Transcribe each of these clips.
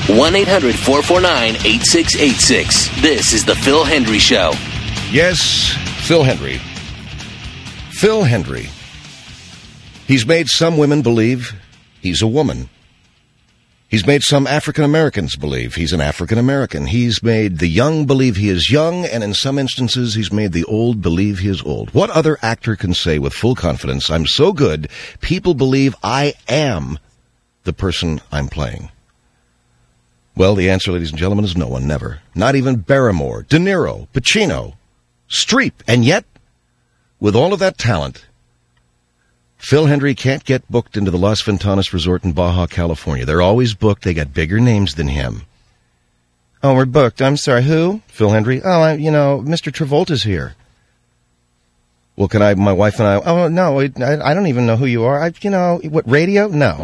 1-800-449-8686. This is the Phil Hendry Show. Yes, Phil Hendry. Phil Hendry. He's made some women believe he's a woman. He's made some African Americans believe he's an African American. He's made the young believe he is young, and in some instances, he's made the old believe he is old. What other actor can say with full confidence, I'm so good, people believe I am the person I'm playing? Well, the answer, ladies and gentlemen, is no one, never. Not even Barrymore, De Niro, Pacino, Streep. And yet, with all of that talent, Phil Hendry can't get booked into the Las Ventanas Resort in Baja, California. They're always booked. They got bigger names than him. Oh, we're booked. I'm sorry. Who? Phil Hendry. Oh, Mr. Travolta's here. Well, can I, my wife and I, oh, no, I don't even know who you are. What, radio? No.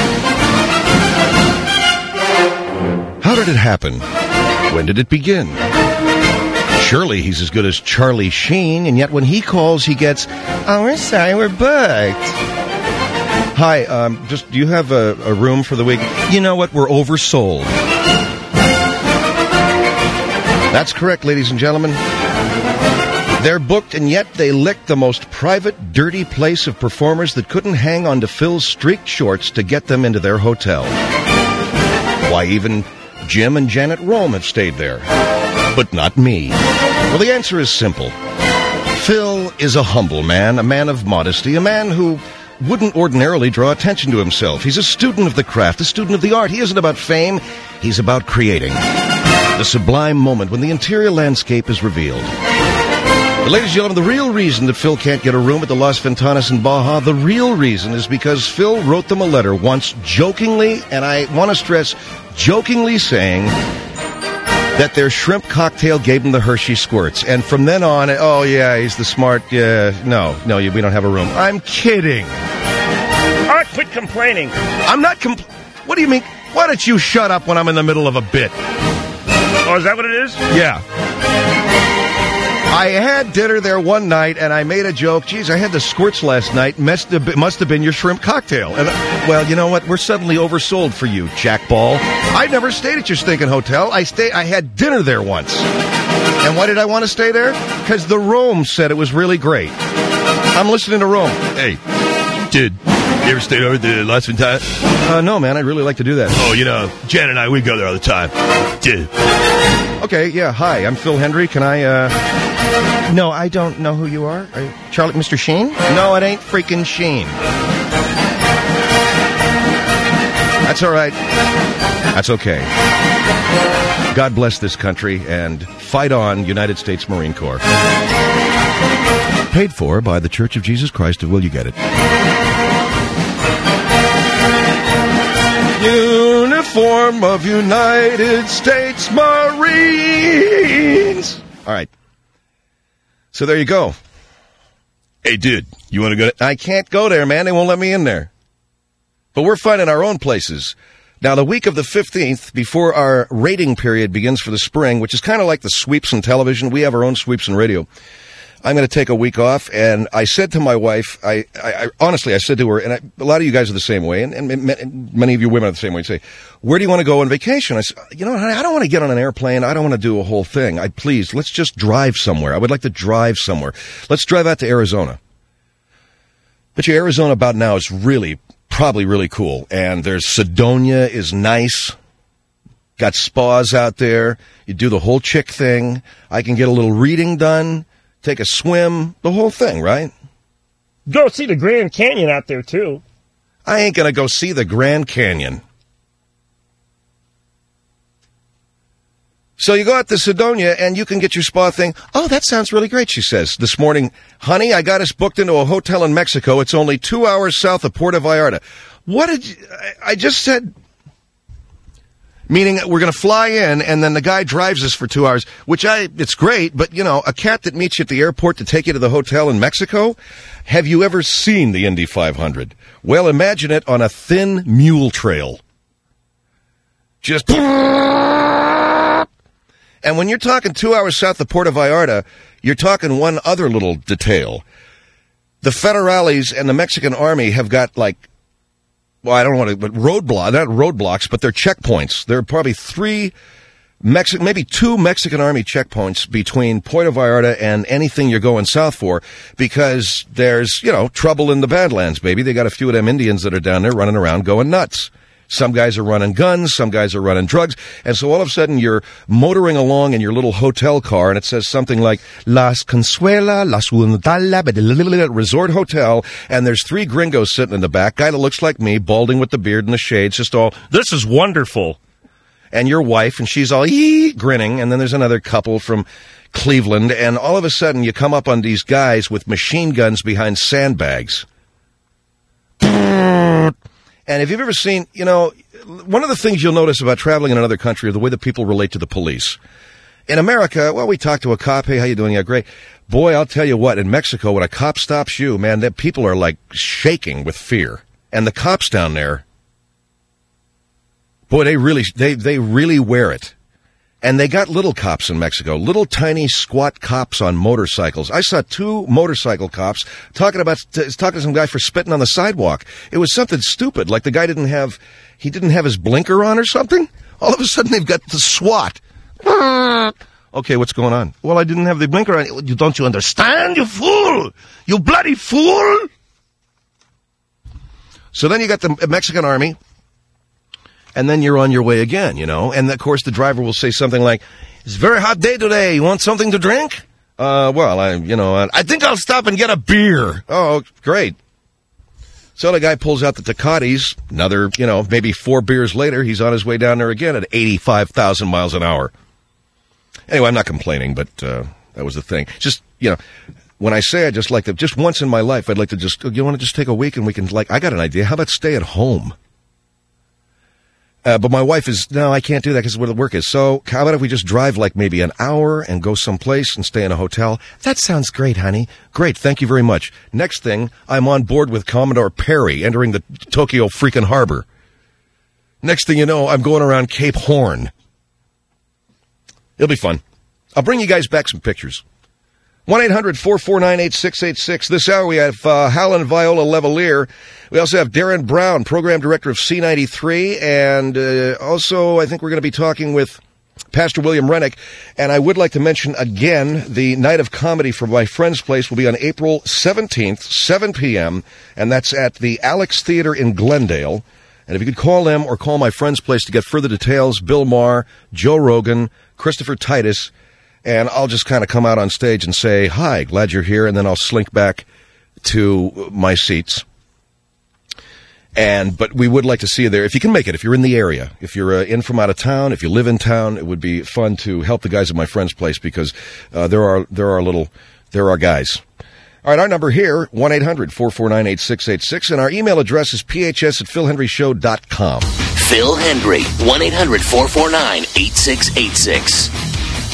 How did it happen? When did it begin? Surely he's as good as Charlie Sheen, and yet when he calls, he gets, oh, we're sorry, we're booked. Hi, do you have a room for the week? You know what? We're oversold. That's correct, ladies and gentlemen. They're booked, and yet they licked the most private, dirty place of performers that couldn't hang on to Phil's streaked shorts to get them into their hotel. Why, even Jim and Janet Rome have stayed there. But not me. Well, the answer is simple. Phil is a humble man, a man of modesty, a man who wouldn't ordinarily draw attention to himself. He's a student of the craft, a student of the art. He isn't about fame. He's about creating the sublime moment when the interior landscape is revealed. But ladies and gentlemen, the real reason that Phil can't get a room at the Las Ventanas in Baja, the real reason is because Phil wrote them a letter once jokingly, and I want to stress, jokingly saying that their shrimp cocktail gave him the Hershey squirts. And from then on, oh, yeah, he's the smart, no, we don't have a room. I'm kidding. All right, quit complaining. I'm not What do you mean? Why don't you shut up when I'm in the middle of a bit? Oh, is that what it is? Yeah. I had dinner there one night, and I made a joke. Geez, I had the squirts last night. Must have been your shrimp cocktail. And well, you know what? We're suddenly oversold for you, Jackball. I never stayed at your stinking hotel. I had dinner there once. And why did I want to stay there? Because the Rome said it was really great. I'm listening to Rome. Hey, dude, you ever stayed over at the Las Ventanas? No, man, I'd really like to do that. Oh, Jen and I, we go there all the time. Dude. Okay, yeah, hi, I'm Phil Hendry. Can I, No, I don't know who you are. Charlie, Mr. Sheen? No, it ain't freaking Sheen. That's all right. That's okay. God bless this country, and fight on, United States Marine Corps. Paid for by the Church of Jesus Christ of Will You Get It? Uniform of United States Marines. All right. So there you go. Hey, dude, you want to go? I can't go there, man. They won't let me in there. But we're finding our own places. Now, the week of the 15th, before our rating period begins for the spring, which is kind of like the sweeps in television, we have our own sweeps in radio. I'm going to take a week off, and I said to my wife, I honestly, I said to her, and a lot of you guys are the same way, and many of you women are the same way, say, where do you want to go on vacation? I said, honey, I don't want to get on an airplane. I don't want to do a whole thing. Please, let's just drive somewhere. I would like to drive somewhere. Let's drive out to Arizona. But Arizona about now is probably really cool, and there's Sedona is nice. Got spas out there. You do the whole chick thing. I can get a little reading done. Take a swim, the whole thing, right? Go see the Grand Canyon out there, too. I ain't going to go see the Grand Canyon. So you go out to Sedona, and you can get your spa thing. Oh, that sounds really great, she says. This morning, honey, I got us booked into a hotel in Mexico. It's only 2 hours south of Puerto Vallarta. What did you... I just said... Meaning we're going to fly in, and then the guy drives us for 2 hours, it's great, but, a cat that meets you at the airport to take you to the hotel in Mexico? Have you ever seen the Indy 500? Well, imagine it on a thin mule trail. Just... And when you're talking 2 hours south of Puerto Vallarta, you're talking one other little detail. The federales and the Mexican army have got, well, I don't want to, but not roadblocks, but they're checkpoints. There are probably maybe two Mexican Army checkpoints between Puerto Vallarta and anything you're going south for, because there's, trouble in the Badlands, baby. They got a few of them Indians that are down there running around going nuts. Some guys are running guns, some guys are running drugs, and so all of a sudden you're motoring along in your little hotel car, and it says something like Las Consuela, Las Untala, Resort Hotel, and there's three gringos sitting in the back, guy that looks like me, balding with the beard and the shades, just all, this is wonderful. And your wife, and she's all grinning, and then there's another couple from Cleveland, and all of a sudden you come up on these guys with machine guns behind sandbags. And if you've ever seen, one of the things you'll notice about traveling in another country are the way that people relate to the police. In America, well, we talk to a cop, hey, how you doing? Yeah, great. Boy, I'll tell you what, in Mexico, when a cop stops you, man, that people are like shaking with fear. And the cops down there, boy, they really wear it. And they got little cops in Mexico, little tiny squat cops on motorcycles. I saw two motorcycle cops talking to some guy for spitting on the sidewalk. It was something stupid, like the guy didn't have his blinker on or something. All of a sudden they've got the SWAT. Okay, what's going on? Well, I didn't have the blinker on. Don't you understand, you fool? You bloody fool! So then you got the Mexican Army. And then you're on your way again, And, of course, the driver will say something like, it's a very hot day today. You want something to drink? I think I'll stop and get a beer. Oh, great. So the guy pulls out the Tecates. Another, maybe 4 beers later, he's on his way down there again at 85,000 miles an hour. Anyway, I'm not complaining, but that was the thing. Just, when I say I just like to, just once in my life, I'd like to just, you want to just take a week and we can, I got an idea. How about stay at home? But my wife is, no, I can't do that because it's where the work is. So how about if we just drive maybe an hour and go someplace and stay in a hotel? That sounds great, honey. Great, thank you very much. Next thing, I'm on board with Commodore Perry entering the Tokyo freaking harbor. Next thing you know, I'm going around Cape Horn. It'll be fun. I'll bring you guys back some pictures. 1-800-449-8686. This hour we have Hal and Viola Levalier. We also have Darren Brown, Program Director of C93. And also I think we're going to be talking with Pastor William Rennick. And I would like to mention again, the Night of Comedy for My Friend's Place will be on April 17th, 7 p.m. And that's at the Alex Theater in Glendale. And if you could call them or call My Friend's Place to get further details, Bill Maher, Joe Rogan, Christopher Titus, and I'll just kind of come out on stage and say, hi, glad you're here, and then I'll slink back to my seats. But we would like to see you there, if you can make it, if you're in the area. If you're in from out of town, if you live in town, it would be fun to help the guys at My Friend's Place, because there are guys. All right, our number here, 1-800-449-8686, and our email address is phs@philhenryshow.com. Phil Hendry, 1-800-449-8686.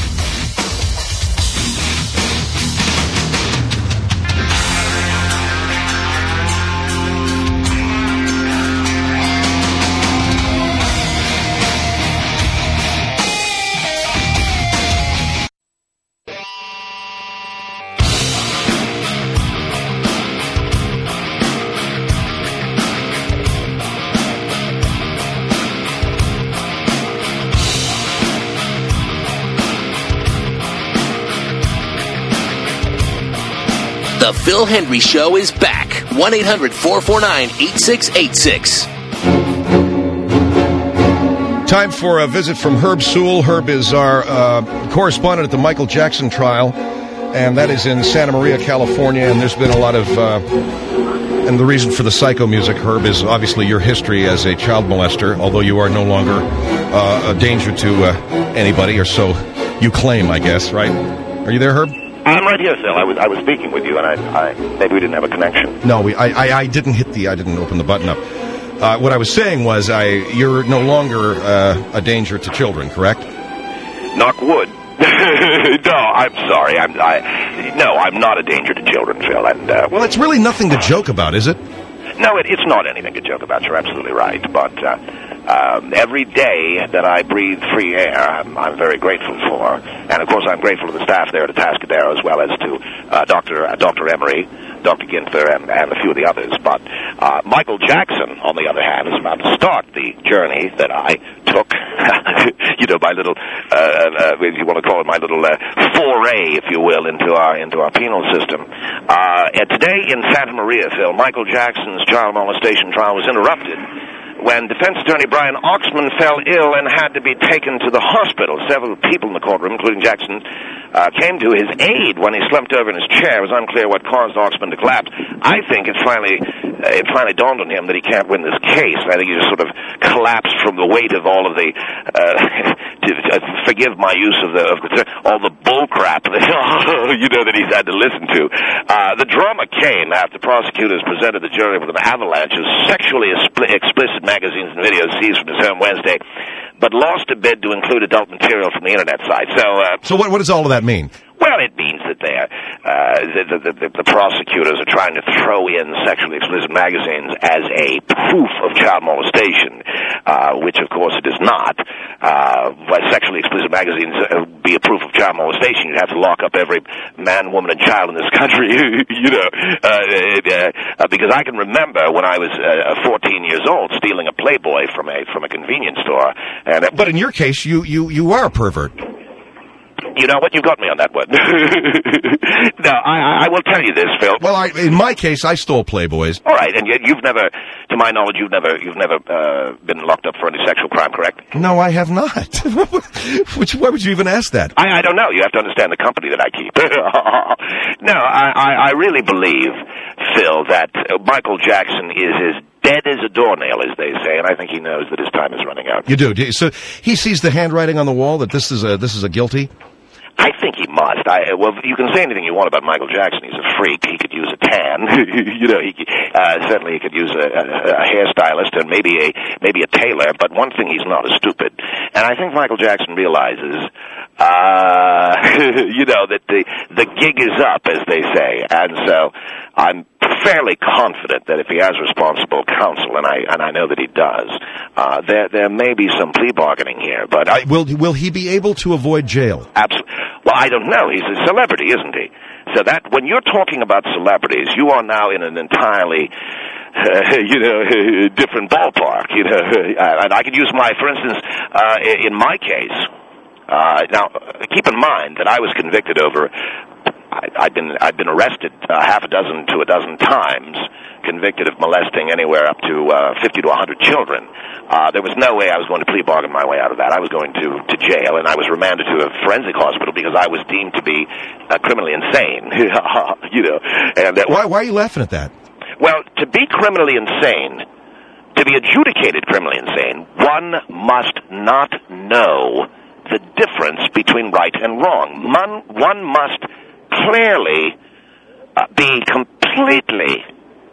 The Phil Hendry Show is back. 1-800-449-8686. Time for a visit from Herb Sewell. Herb is our correspondent at the Michael Jackson trial, and that is in Santa Maria, California. And there's been a lot of... and the reason for the psycho music, Herb, is obviously your history as a child molester, although you are no longer a danger to anybody, or so you claim, I guess, right? Are you there, Herb? I'm right here, Phil. I was speaking with you, and I maybe we didn't have a connection. No, I didn't I didn't open the button up. What I was saying was, you're no longer a danger to children, correct? Knock wood. No, I'm sorry. I'm not a danger to children, Phil. And well, it's really nothing to joke about, is it? No, it's not anything to joke about. You're absolutely right. But every day that I breathe free air, I'm very grateful for. And, of course, I'm grateful to the staff there at Atascadero, as well as to Dr. Emery, Dr. Ginther and a few of the others. But Michael Jackson, on the other hand, is about to start the journey that I took. My little, if you want to call it my little foray, if you will, into our penal system. And today in Santa Maria, Phil, Michael Jackson's child molestation trial was interrupted when defense attorney Brian Oxman fell ill and had to be taken to the hospital. Several people in the courtroom, including Jackson, came to his aid when he slumped over in his chair. It was unclear what caused Oxman to collapse. I think it finally dawned on him that he can't win this case. I think he just sort of collapsed from the weight of all of the, forgive my use of all the bull crap that, that he's had to listen to. The drama came after prosecutors presented the jury with an avalanche of sexually explicit magazines and videos seized from his home Wednesday, but lost a bid to include adult material from the internet site. So what does all of that mean? Well, it means that the prosecutors are trying to throw in sexually explicit magazines as a proof of child molestation, which, of course, it is not. By sexually explicit magazines be a proof of child molestation, you'd have to lock up every man, woman, and child in this country, because I can remember when I was 14 years old stealing a Playboy from a convenience store. But in your case, you are a pervert. You know what? You got me on that one. No, I will tell you this, Phil. Well, in my case, I stole Playboys. All right, and you've never, to my knowledge, you've never been locked up for any sexual crime, correct? No, I have not. Why would you even ask that? I don't know. You have to understand the company that I keep. No, I really believe, Phil, that Michael Jackson is as dead as a doornail, as they say, and I think he knows that his time is running out. You do. So he sees the handwriting on the wall that this is a guilty? I think he must. Well, you can say anything you want about Michael Jackson. He's a freak. He could use a tan. Certainly he could use a hairstylist and maybe a tailor. But one thing he's not is stupid. And I think Michael Jackson realizes, that the gig is up, as they say. And so I'm fairly confident that if he has responsible counsel, and I know that he does, there may be some plea bargaining here. But will he be able to avoid jail? Absolutely. Well, I don't know. He's a celebrity, isn't he? So that when you're talking about celebrities, you are now in an entirely different ballpark. And I could use for instance, in my case. Now, keep in mind that I was convicted over. I'd been arrested half a dozen to a dozen times, convicted of molesting anywhere up to 50 to 100 children. There was no way I was going to plea bargain my way out of that. I was going to jail, and I was remanded to a forensic hospital because I was deemed to be criminally insane. And why are you laughing at that? Well, to be criminally insane, to be adjudicated criminally insane, one must not know the difference between right and wrong. One must clearly be completely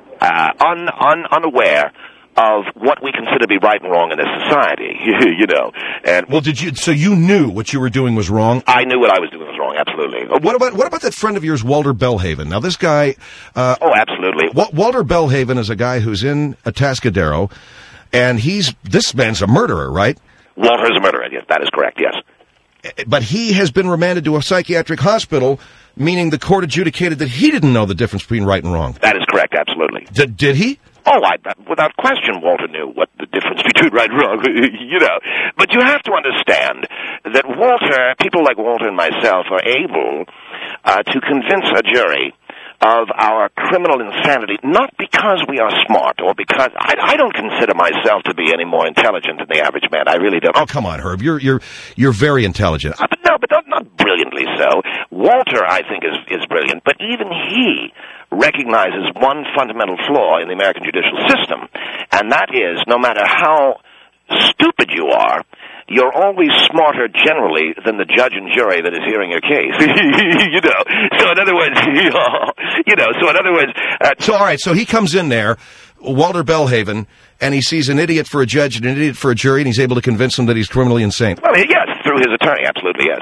unaware of what we consider to be right and wrong in this society, And well, so you knew what you were doing was wrong? I knew what I was doing was wrong, absolutely. What about that friend of yours, Walter Bellhaven? Now, this guy... oh, absolutely. Walter Bellhaven is a guy who's in Atascadero, and this man's a murderer, right? Walter is a murderer, yes, that is correct, yes. But he has been remanded to a psychiatric hospital, meaning the court adjudicated that he didn't know the difference between right and wrong. That is correct, absolutely. Did he? Oh, without question, Walter knew what the difference between right and wrong, But you have to understand that people like Walter and myself are able to convince a jury of our criminal insanity, not because we are smart or because I don't consider myself to be any more intelligent than the average man. I really don't. Oh, come on, Herb. You're very intelligent. But not brilliantly so. Walter, I think, is brilliant, but even he recognizes one fundamental flaw in the American judicial system, and that is, no matter how stupid you are, you're always smarter generally than the judge and jury that is hearing your case. So in other words, So all right, so he comes in there, Walter Bellhaven, and he sees an idiot for a judge and an idiot for a jury, and he's able to convince them that he's criminally insane. Well, yes, through his attorney, absolutely, yes.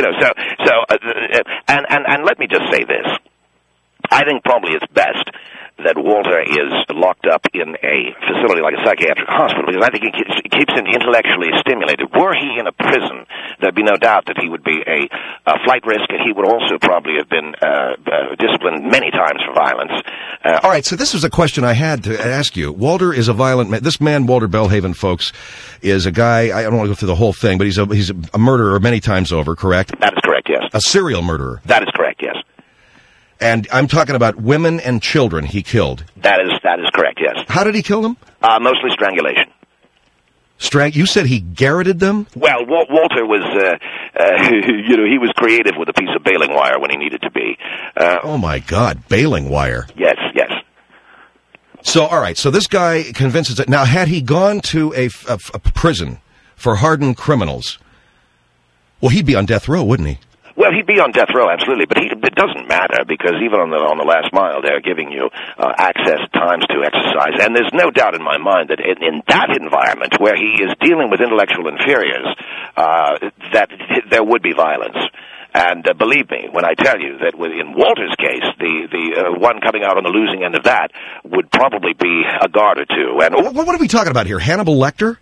And let me just say this. I think probably it's best that Walter is locked up in a facility like a psychiatric hospital, because I think he keeps him intellectually stimulated. Were he in a prison, there'd be no doubt that he would be a flight risk, and he would also probably have been disciplined many times for violence. All right, so this was a question I had to ask you. Walter is a violent man. This man, Walter Belhaven, folks, is a guy, I don't want to go through the whole thing, but he's a murderer many times over, correct? That is correct, yes. A serial murderer. That is correct, yes. And I'm talking about women and children he killed. That is correct, yes. How did he kill them? Mostly strangulation. You said he garroted them? Well, Walter was, he was creative with a piece of baling wire when he needed to be. Oh, my God, baling wire. Yes. So, all right, so this guy convinces it. Now, had he gone to a prison for hardened criminals, well, he'd be on death row, wouldn't he? Well, he'd be on death row, absolutely, but it doesn't matter, because even on the last mile, they're giving you access times to exercise, and there's no doubt in my mind that in that environment where he is dealing with intellectual inferiors, that there would be violence. And believe me when I tell you that in Walter's case, the one coming out on the losing end of that would probably be a guard or two. And what are we talking about here? Hannibal Lecter?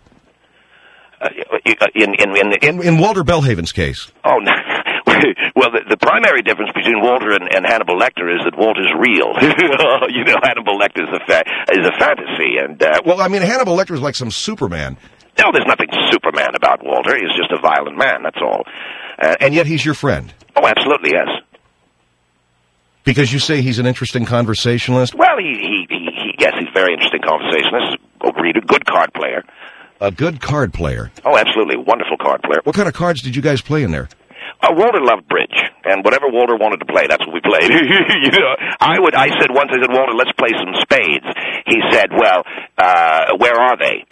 In Walter Belhaven's case. Oh, no. Well, the primary difference between Walter and Hannibal Lecter is that Walter's real. Hannibal Lecter is a fantasy. And well, I mean, Hannibal Lecter is like some Superman. No, there's nothing Superman about Walter. He's just a violent man, that's all. And yet he's your friend. Oh, absolutely, yes. Because you say he's an interesting conversationalist? Well, yes, he's a very interesting conversationalist. A good card player. A good card player? Oh, absolutely. Wonderful card player. What kind of cards did you guys play in there? Walter loved bridge, and whatever Walter wanted to play, that's what we played. I said once, Walter, let's play some spades. He said, well, where are they?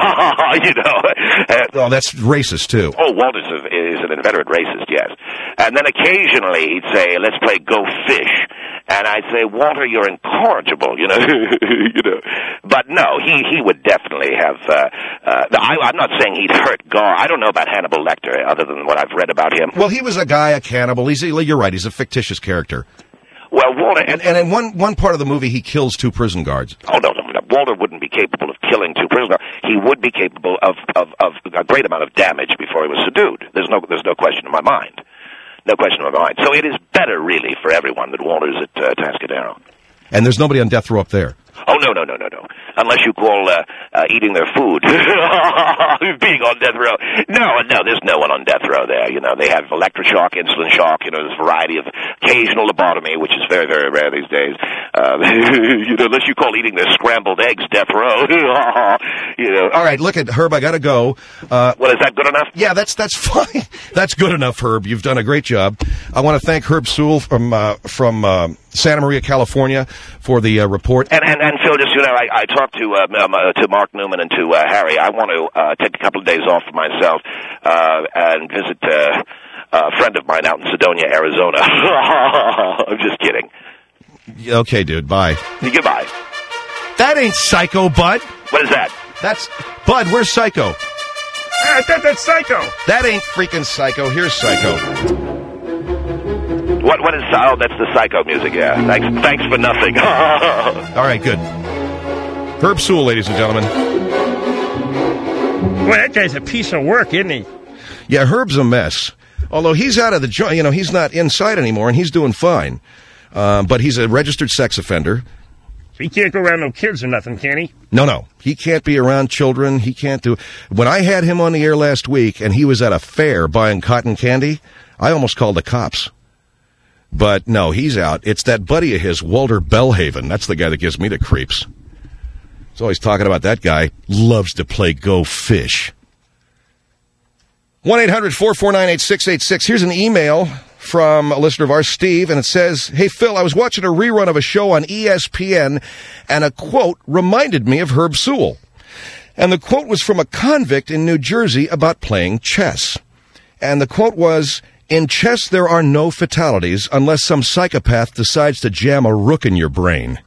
Oh, that's racist, too. Oh, Walter is an inveterate racist, yes. And then occasionally he'd say, let's play go fish. And I'd say, Walter, you're incorrigible, But no, he would definitely have, I'm not saying he'd hurt Gar. I don't know about Hannibal Lecter, other than what I've read about him. Well, he was a guy, a cannibal. You're right, he's a fictitious character. Well, Walter... And in one part of the movie, he kills 2 prison guards. Oh, no. Walter wouldn't be capable of killing 2 prison guards. He would be capable of a great amount of damage before he was subdued. There's no question in my mind. No question in my mind. So it is better, really, for everyone that Walter's at Tascadero. And there's nobody on death row up there? Oh, no. Unless you call eating their food being on death row. No, there's no one on death row there. They have electroshock, insulin shock, there's a variety of occasional lobotomy, which is very, very rare these days. Unless you call eating their scrambled eggs death row. All right, look at Herb, I gotta go. Well, is that good enough? Yeah, that's fine. That's good enough, Herb. You've done a great job. I want to thank Herb Sewell from Santa Maria, California, for the report. And Phil, just I talked to Mark Newman and to Harry. I want to take a couple of days off for myself and visit a friend of mine out in Sedonia, Arizona. I'm just kidding. Okay, dude. Bye. Goodbye. That ain't Psycho, Bud. What is that? That's Bud. Where's Psycho? I thought that's Psycho. That ain't freaking Psycho. Here's Psycho. What is? Oh, that's the Psycho music. Yeah. Thanks for nothing. All right, good. Herb Sewell, ladies and gentlemen. Boy, that guy's a piece of work, isn't he? Yeah, Herb's a mess. Although he's out of the joint, he's not inside anymore, and he's doing fine. But he's a registered sex offender. He can't go around no kids or nothing, can he? No. He can't be around children. He can't do... When I had him on the air last week, and he was at a fair buying cotton candy, I almost called the cops. But no, he's out. It's that buddy of his, Walter Belhaven. That's the guy that gives me the creeps. He's always talking about that guy. Loves to play Go Fish. 1-800-449-8686. Here's an email from a listener of ours, Steve, and it says, Hey, Phil, I was watching a rerun of a show on ESPN, and a quote reminded me of Herb Sewell. And the quote was from a convict in New Jersey about playing chess. And the quote was, In chess, there are no fatalities unless some psychopath decides to jam a rook in your brain.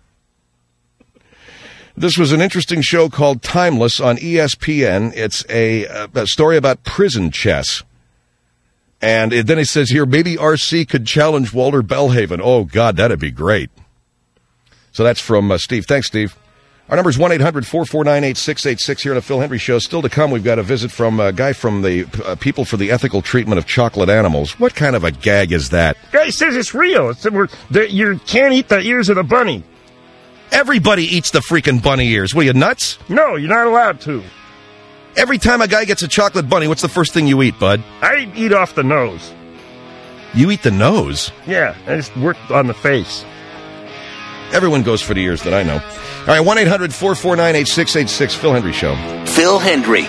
This was an interesting show called Timeless on ESPN. It's a story about prison chess. And then it says here, maybe RC could challenge Walter Belhaven. Oh, God, that'd be great. So that's from Steve. Thanks, Steve. Our number is 1-800-449-8686 here on the Phil Hendry Show. Still to come, we've got a visit from a guy from the People for the Ethical Treatment of Chocolate Animals. What kind of a gag is that? Guy says it's real. You can't eat the ears of the bunny. Everybody eats the freaking bunny ears. What, are you nuts? No, you're not allowed to. Every time a guy gets a chocolate bunny, what's the first thing you eat, bud? I eat off the nose. You eat the nose? Yeah, I just work on the face. Everyone goes for the ears that I know. All right, 1-800-449-8686, Phil Hendry Show. Phil Hendry,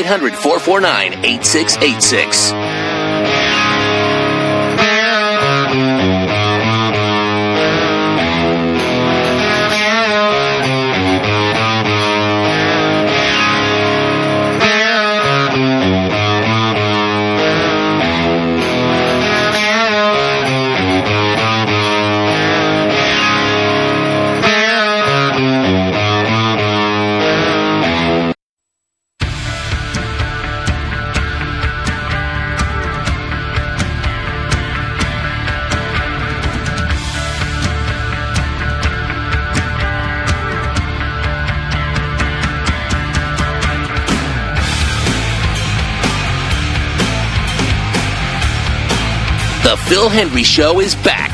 1-800-449-8686. The Phil Hendry Show is back.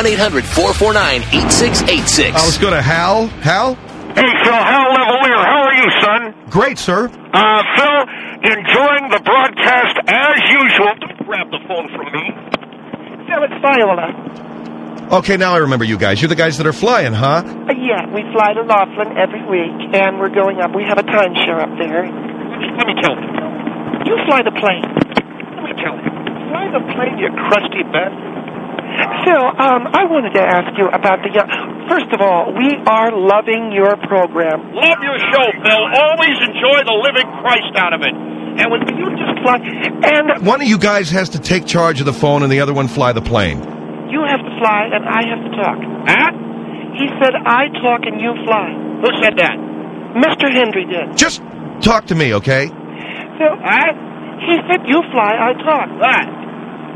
1-800-449-8686. Let's go to Hal. Hal? Hey, Phil, Hal Levalier, how are you, son? Great, sir. Phil, enjoying the broadcast as usual. Don't grab the phone from me. Phil, it's Viola. Okay, now I remember you guys. You're the guys that are flying, huh? Yeah, we fly to Laughlin every week, and we're going up. We have a timeshare up there. Let me tell you. You fly the plane. Let me tell you. Fly the plane, you crusty bastard. Phil, I wanted to ask you about the young... First of all, we are loving your program. Love your show, Phil. Always enjoy the living Christ out of it. And when you just fly... And one of you guys has to take charge of the phone and the other one fly the plane. You have to fly and I have to talk. Huh? He said I talk and you fly. Who said that? Mr. Hendry did. Just talk to me, okay? Phil, he said you fly, I talk. What?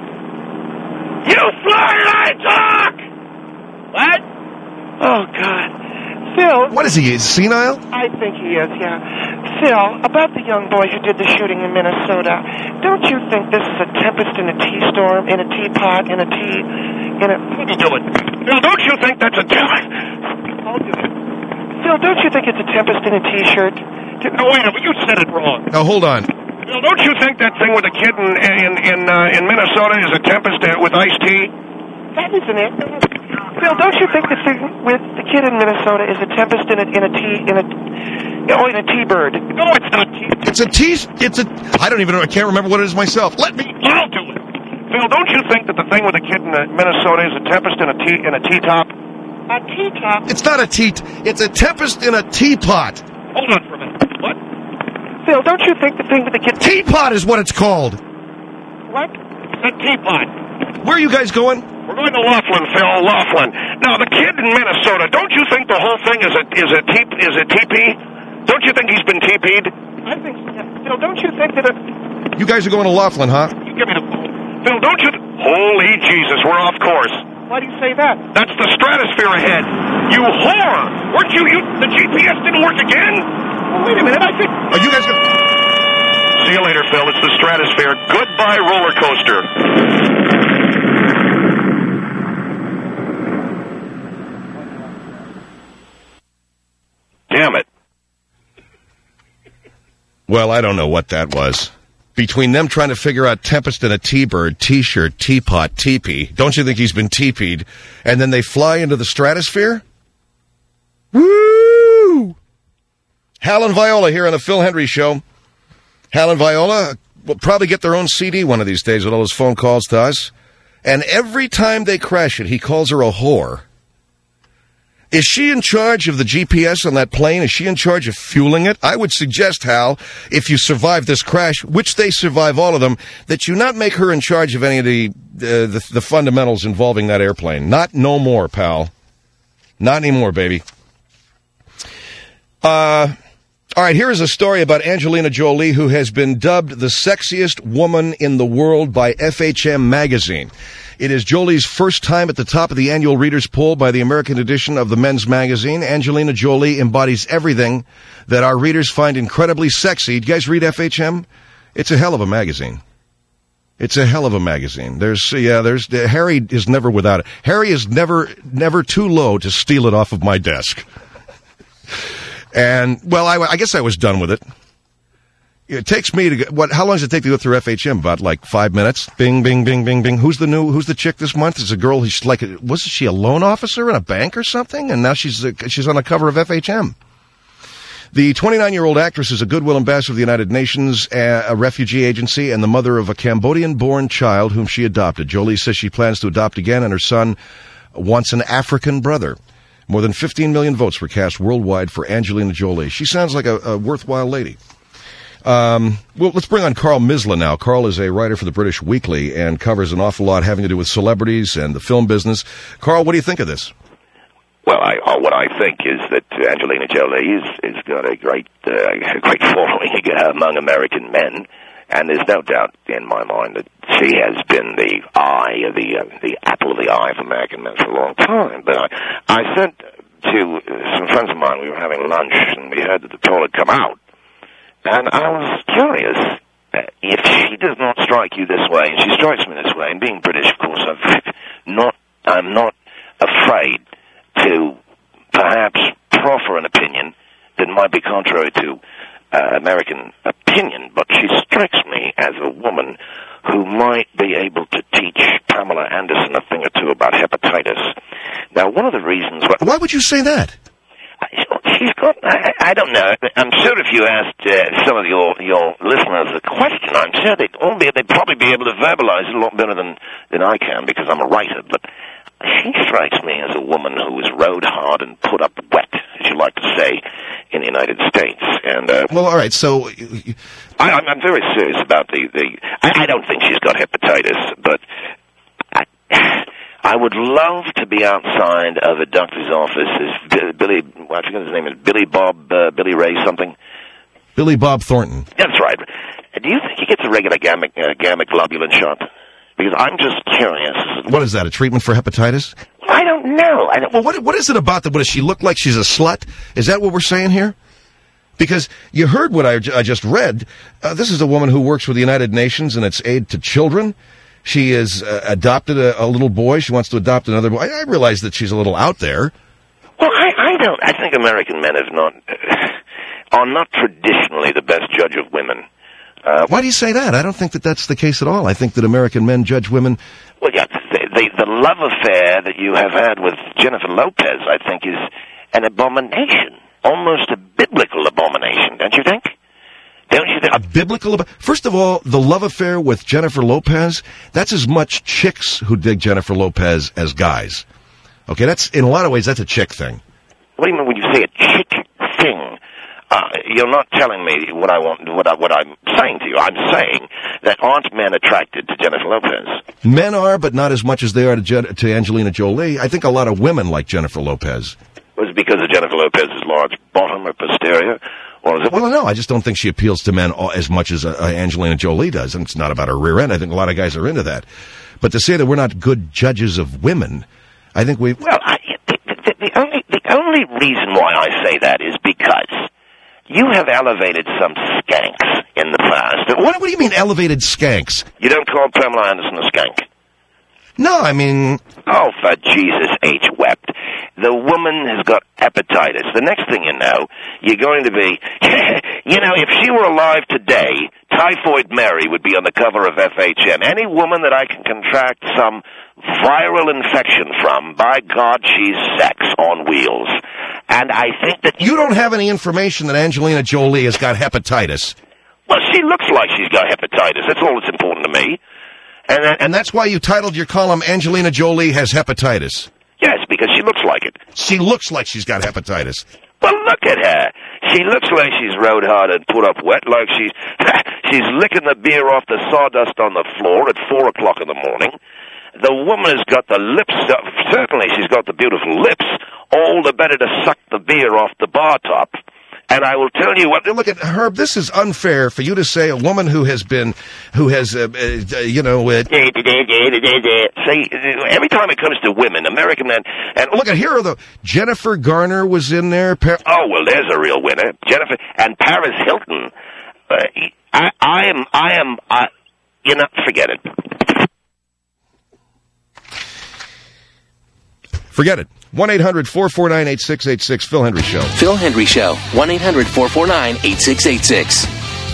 You fly and I talk! What? Oh, God. Phil... What is he, senile? I think he is, yeah. Phil, about the young boy who did the shooting in Minnesota, don't you think this is a tempest in a tea storm, in a teapot, in a tea... in a... What are you doing? Phil, don't you think that's a tempest? I'll do it. Phil, don't you think it's a tempest in a T-shirt? No, wait a minute, you said it wrong. Now, hold on. Phil, don't you think that thing with the kid in Minnesota is a tempest with iced tea? That isn't it. Phil, don't you think the thing with the kid in Minnesota is a tempest in a T-bird? No, it's not tea. It's a... I don't even know. I can't remember what it is myself. I'll do it. Phil, don't you think that the thing with the kid in Minnesota is a tempest in a teatop? A teatop? It's not a it's a tempest in a teapot. Hold on for a minute. What? Phil, don't you think the thing with the kid... Teapot is what it's called. What? A teapot. Where are you guys going? We're going to Laughlin, Phil, Laughlin. Now, the kid in Minnesota, don't you think the whole thing is a teepee? Don't you think he's been teepeed? I think so. Phil, don't you think that You guys are going to Laughlin, huh? You give me the phone. Phil, don't you... Holy Jesus, we're off course. Why do you say that? That's the stratosphere ahead. You whore! Weren't you... The GPS didn't work again? Well, wait a minute, I think... Are you guys going to... See you later, Phil. It's the stratosphere. Goodbye, roller coaster. Damn it. Well, I don't know what that was. Between them trying to figure out tempest in a T-bird, T-shirt, teapot, teepee, don't you think he's been teepeed? And then they fly into the stratosphere? Woo! Hal and Viola here on the Phil Hendry Show. Hal and Viola will probably get their own CD one of these days with all those phone calls to us. And every time they crash it, he calls her a whore. Is she in charge of the GPS on that plane? Is she in charge of fueling it? I would suggest, Hal, if you survive this crash, which they survive all of them, that you not make her in charge of any of the fundamentals involving that airplane. Not no more, pal. Not anymore, baby. All right, here is a story about Angelina Jolie, who has been dubbed the sexiest woman in the world by FHM magazine. It is Jolie's first time at the top of the annual readers' poll by the American edition of the men's magazine. Angelina Jolie embodies everything that our readers find incredibly sexy. Do you guys read FHM? It's a hell of a magazine. It's a hell of a magazine. Harry is never without it. Harry is never too low to steal it off of my desk. And, well, I guess I was done with it. It takes me to how long does it take to go through FHM? About like 5 minutes. Bing, bing, bing, bing, bing. Who's the chick this month? It's a girl who's like, wasn't she a loan officer in a bank or something? And now she's on the cover of FHM. The 29-year-old actress is a Goodwill ambassador of the United Nations, a refugee agency, and the mother of a Cambodian-born child whom she adopted. Jolie says she plans to adopt again, and her son wants an African brother. More than 15 million votes were cast worldwide for Angelina Jolie. She sounds like a worthwhile lady. Well, let's bring on Carl Misla now. Carl is a writer for the British Weekly and covers an awful lot having to do with celebrities and the film business. Carl, what do you think of this? Well, what I think is that Angelina Jolie is got a great following among American men, and there's no doubt in my mind that she has been the apple of the eye of American men for a long time. But I said to some friends of mine, we were having lunch, and we heard that the poll had come out, and I was curious if she does not strike you this way, and she strikes me this way. And being British, of course, I'm not afraid to perhaps proffer an opinion that might be contrary to American opinion, but she strikes me as a woman who might be able to teach Pamela Anderson a thing or two about hepatitis. Now, one of the reasons... Why would you say that? She's got... I don't know. I'm sure if you asked some of your listeners a question, I'm sure they'd probably be able to verbalize it a lot better than I can, because I'm a writer, but... She strikes me as a woman who is rode hard and put up wet, as you like to say, in the United States. And well, all right. So, I'm very serious about I don't think she's got hepatitis, but I would love to be outside of a doctor's office as Billy. I forget his name is Billy Ray something. Billy Bob Thornton. That's right. Do you think he gets a regular gamma globulin shot? Because I'm just curious. What is that, a treatment for hepatitis? I don't know. Well, what is it about that? What does she look like? She's a slut? Is that what we're saying here? Because you heard what I just read. This is a woman who works with the United Nations and its aid to children. She has adopted a little boy. She wants to adopt another boy. I realize that she's a little out there. Well, I don't. I think American men are not traditionally the best judge of women. Why do you say that? I don't think that that's the case at all. I think that American men judge women. Well, yeah, the love affair that you have had with Jennifer Lopez, I think, is an abomination, almost a biblical abomination, don't you think? Don't you think? A biblical? First of all, the love affair with Jennifer Lopez, that's as much chicks who dig Jennifer Lopez as guys. Okay, that's, in a lot of ways, that's a chick thing. What do you mean when you say a chick thing? You're not telling me what I want. What I'm saying to you, I'm saying that aren't men attracted to Jennifer Lopez? Men are, but not as much as they are to Angelina Jolie. I think a lot of women like Jennifer Lopez. Was it because of Jennifer Lopez's large bottom or posterior, or is it? Well, no, I just don't think she appeals to men as much as Angelina Jolie does, and it's not about her rear end. I think a lot of guys are into that. But to say that we're not good judges of women, I think we. Well, the only reason why I say that is because you have elevated some skanks in the past. What do you mean elevated skanks? You don't call Pamela Anderson a skank? No, I mean... Oh, for Jesus H. wept. The woman has got hepatitis. The next thing you know, you're going to be... if she were alive today, Typhoid Mary would be on the cover of FHM. Any woman that I can contract some viral infection from, by God, she's sex on wheels. And I think that... You don't have any information that Angelina Jolie has got hepatitis. Well, she looks like she's got hepatitis. That's all that's important to me. And that's why you titled your column, Angelina Jolie Has Hepatitis. Yes, because she looks like it. She looks like she's got hepatitis. Well, look at her. She looks like she's rode hard and put up wet, like she's licking the beer off the sawdust on the floor at 4 o'clock in the morning. The woman has got the lips, certainly she's got the beautiful lips, all the better to suck the beer off the bar top. And I will tell you what. Look at Herb. This is unfair for you to say a woman who has, say, every time it comes to women, American men, and look at here are the Jennifer Garner was in there. Oh well, there's a real winner, Jennifer and Paris Hilton. Forget it. Forget it. 1-800-449-8686, Phil Hendry Show. Phil Hendry Show, 1-800-449-8686.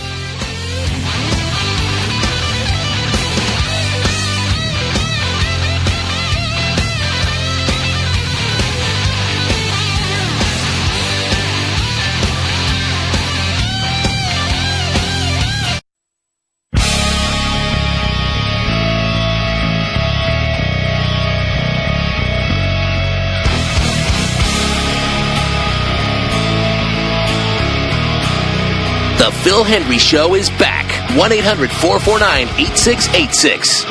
The Phil Hendry Show is back. 1-800-449-8686.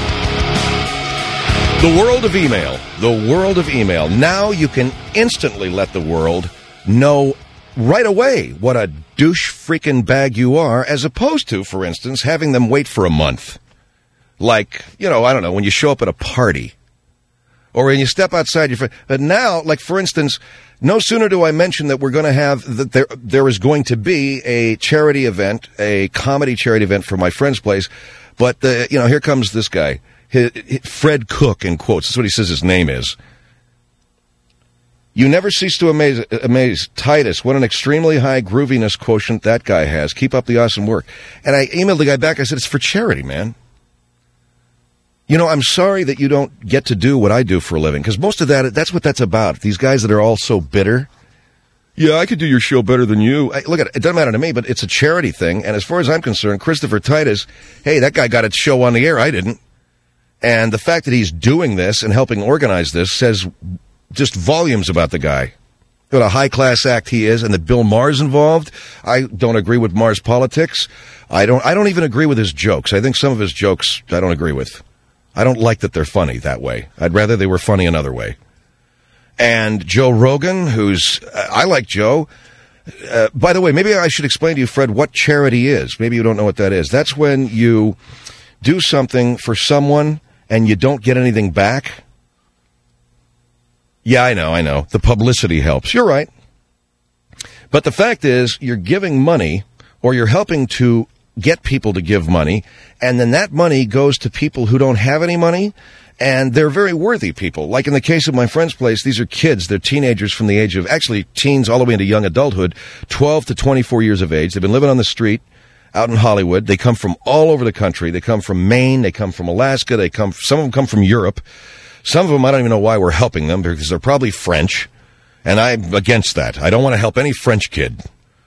The world of email. The world of email. Now you can instantly let the world know right away what a douche freaking bag you are, as opposed to, for instance, having them wait for a month. Like, I don't know, when you show up at a party. Or when you step outside your friend. But now, like, for instance, no sooner do I mention that we're going to have, that there is going to be a charity event, a comedy charity event for my friend's place. But, here comes this guy, Fred Cook, in quotes. That's what he says his name is. You never cease to amaze Titus. What an extremely high grooviness quotient that guy has. Keep up the awesome work. And I emailed the guy back. I said, it's for charity, man. I'm sorry that you don't get to do what I do for a living, because most of that's what that's about. These guys that are all so bitter. Yeah, I could do your show better than you. Look, it doesn't matter to me, but it's a charity thing. And as far as I'm concerned, Christopher Titus, hey, that guy got a show on the air. I didn't. And the fact that he's doing this and helping organize this says just volumes about the guy. What a high-class act he is, and that Bill Maher's involved. I don't agree with Maher's politics. I don't even agree with his jokes. I think some of his jokes I don't agree with. I don't like that they're funny that way. I'd rather they were funny another way. And Joe Rogan, I like Joe. By the way, maybe I should explain to you, Fred, what charity is. Maybe you don't know what that is. That's when you do something for someone and you don't get anything back. Yeah, I know. The publicity helps. You're right. But the fact is, you're giving money, or you're helping to get people to give money, and then that money goes to people who don't have any money, and they're very worthy people. Like in the case of my friend's place, these are kids. They're teenagers from the age of, actually teens all the way into young adulthood, 12 to 24 years of age. They've been living on the street out in Hollywood. They come from all over the country. They come from Maine. They come from Alaska. Some of them come from Europe. Some of them, I don't even know why we're helping them, because they're probably French, and I'm against that. I don't want to help any French kid.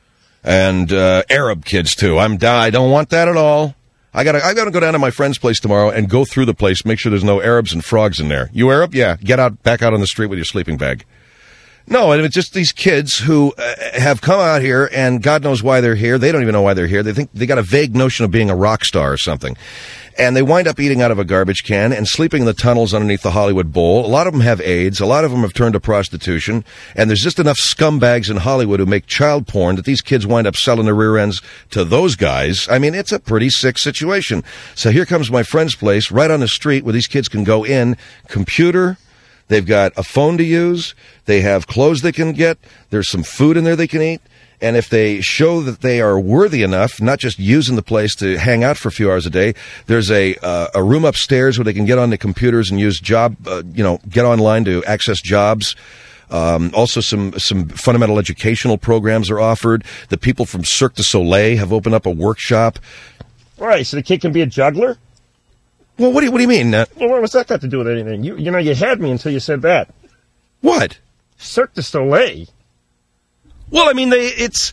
And Arab kids, too. I don't want that at all. I gotta go down to my friend's place tomorrow and go through the place, make sure there's no Arabs and frogs in there. You Arab? Yeah. Get back out on the street with your sleeping bag. No, and it's just these kids who have come out here, and God knows why they're here. They don't even know why they're here. They think they got a vague notion of being a rock star or something. And they wind up eating out of a garbage can and sleeping in the tunnels underneath the Hollywood Bowl. A lot of them have AIDS. A lot of them have turned to prostitution. And there's just enough scumbags in Hollywood who make child porn that these kids wind up selling their rear ends to those guys. I mean, it's a pretty sick situation. So here comes my friend's place right on the street where these kids can go in, computer. They've got a phone to use. They have clothes they can get. There's some food in there they can eat. And if they show that they are worthy enough, not just using the place to hang out for a few hours a day, there's a room upstairs where they can get on the computers and use get online to access jobs. Also some fundamental educational programs are offered. The people from Cirque du Soleil have opened up a workshop. All right, so the kid can be a juggler? Well, what do you mean? Well, what's that got to do with anything? You had me until you said that. What? Cirque du Soleil? Well, I mean, it's.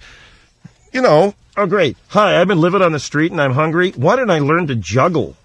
Oh, great. Hi, I've been living on the street and I'm hungry. Why didn't I learn to juggle?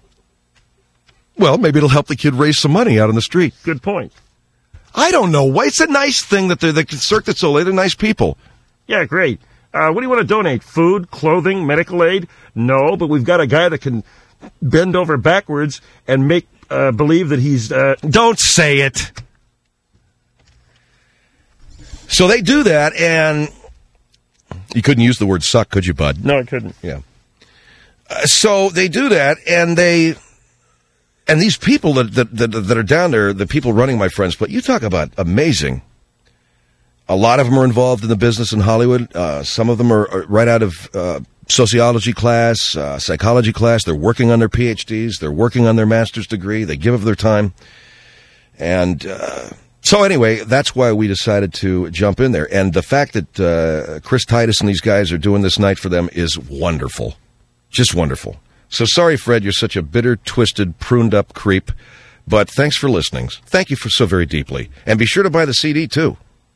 Well, maybe it'll help the kid raise some money out on the street. Good point. I don't know. Why? It's a nice thing that the Cirque du Soleil, they're nice people. Yeah, great. What do you want to donate? Food, clothing, medical aid? No, but we've got a guy that can bend over backwards and make believe that he's... Don't say it. So they do that, and You couldn't use the word suck, could you, bud? No, I couldn't. Yeah. So they do that, and these people that are down there, the people running My Friends Place, you talk about amazing. A lot of them are involved in the business in Hollywood. Some of them are right out of sociology class, psychology class. They're working on their PhDs. They're working on their master's degree. They give of their time. And so anyway, that's why we decided to jump in there. And the fact that Chris Titus and these guys are doing this night for them is wonderful. Just wonderful. So sorry, Fred, you're such a bitter, twisted, pruned-up creep. But thanks for listening. Thank you for so very deeply. And be sure to buy the CD, too.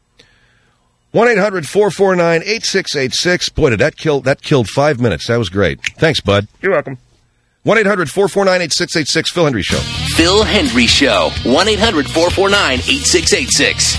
1-800-449-8686. Boy, that killed 5 minutes. That was great. Thanks, bud. You're welcome. 1-800-449-8686. Phil Hendry Show. Phil Hendry Show. 1-800-449-8686.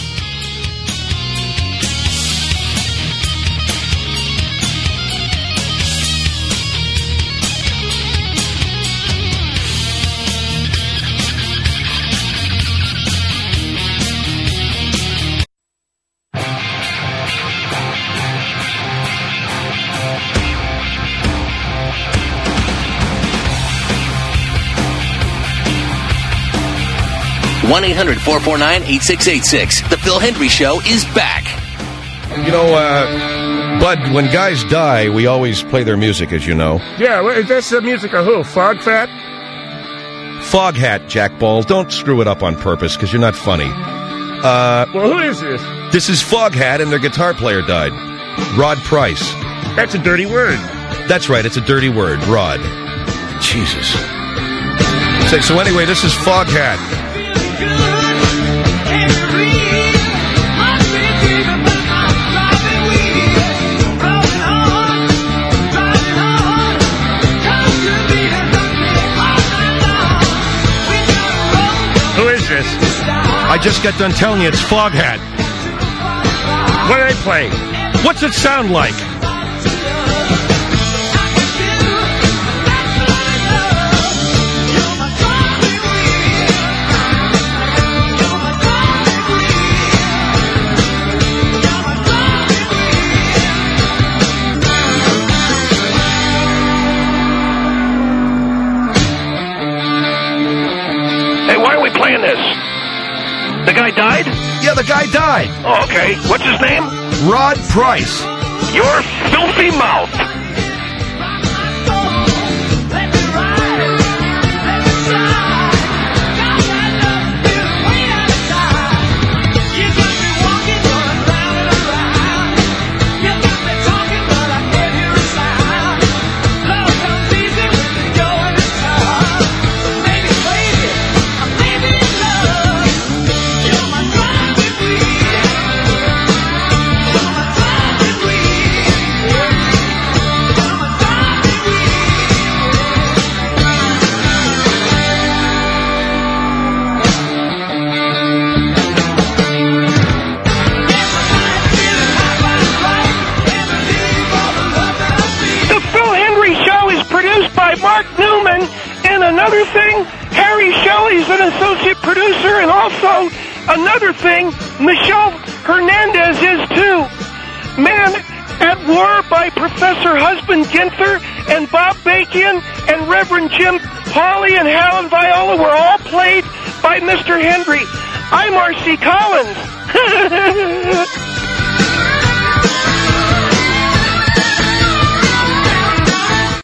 One 1-800-449-8686. The Phil Hendry Show is back. You know, Bud, when guys die, we always play their music, as you know. Yeah, that's the music of who? Foghat? Foghat, Jackballs. Don't screw it up on purpose, because you're not funny. Well, who is this? This is Foghat, and their guitar player died. Rod Price. That's a dirty word. That's right, it's a dirty word, Rod. Jesus. So anyway, this is Foghat. I just got done telling you it's Foghat. What do they play? What's it sound like? Hey, why are we playing this? The guy died? Yeah, the guy died. Oh, okay. What's his name? Rod Price. Your filthy mouth. Another thing, Harry Shelley's an associate producer, and also another thing, Michelle Hernandez is too. Man at War by Professor Husband Ginther and Bob Bacon and Reverend Jim Hawley and Helen Viola were all played by Mr. Hendry. I'm R.C. Collins.